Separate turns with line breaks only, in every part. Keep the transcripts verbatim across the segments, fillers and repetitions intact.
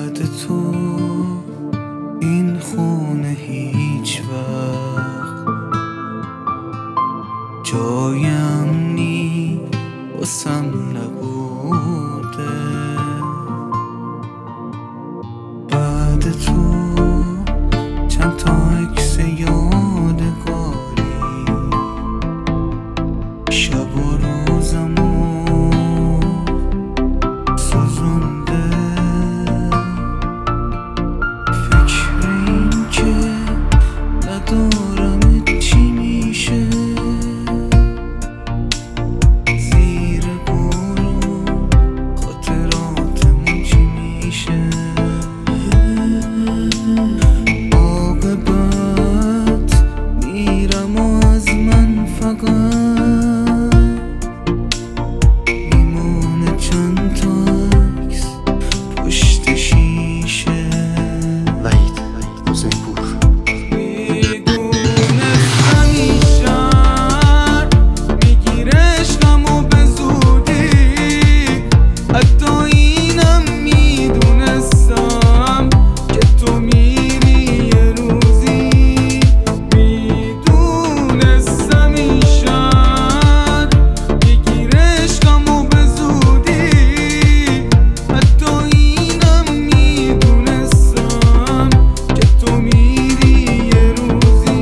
بعد تو این خونه هیچ وقت جای امنی واسم نبوده. بعد تو چند تا عکس یادگاری شب و روزمو سوزونده. فکر این که ندارم چی میشه زیر بارون، خاطراتمون چی میشه. عاقبت میرم و از من فقط میمونه چند تا عکس پشت شیشه.
وحید حسین پور.
میدونستم این شهر میگیره عشقمو به زودی، حتی اینم میدونستم که تو میری یه روزی. میدونستم این شهر میگیره عشقمو به زودی، حتی اینم میدونستم که تو میری یه روزی.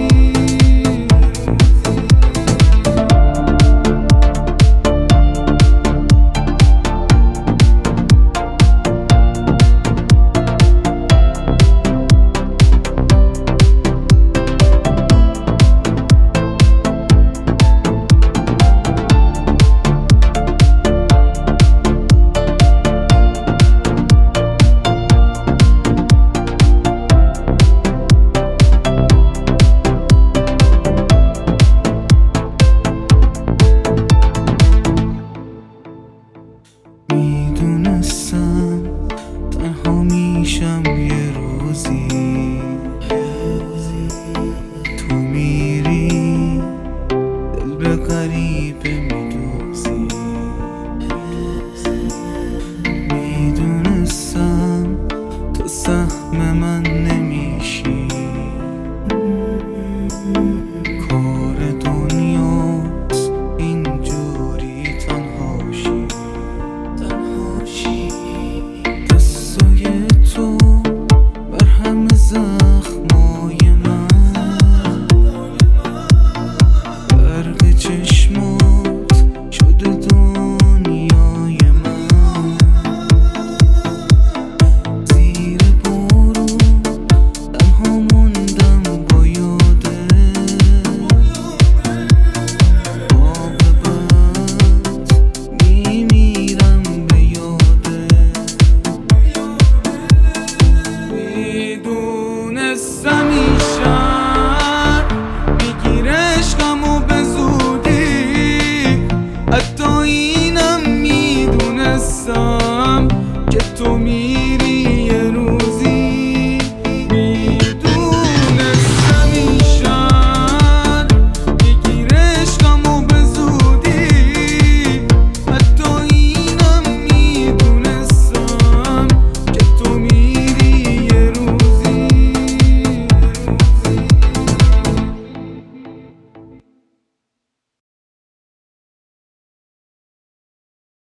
میدونستم تنها میشم یه روزی، تو میری دل به غریبه میدوزی. میدونستم تو سهم من نمیشی، کار دنیاست اینجوری تنهاشی. قصای تو بر همه زخمای من، برق چشمات شده دنیای من. زیر بارون تنها موندم با یاده، عاقبت میمیرم به یاده. میدونستم این شهر میگیره عشقمو به زودی، حتی اینم میدونستم که تو می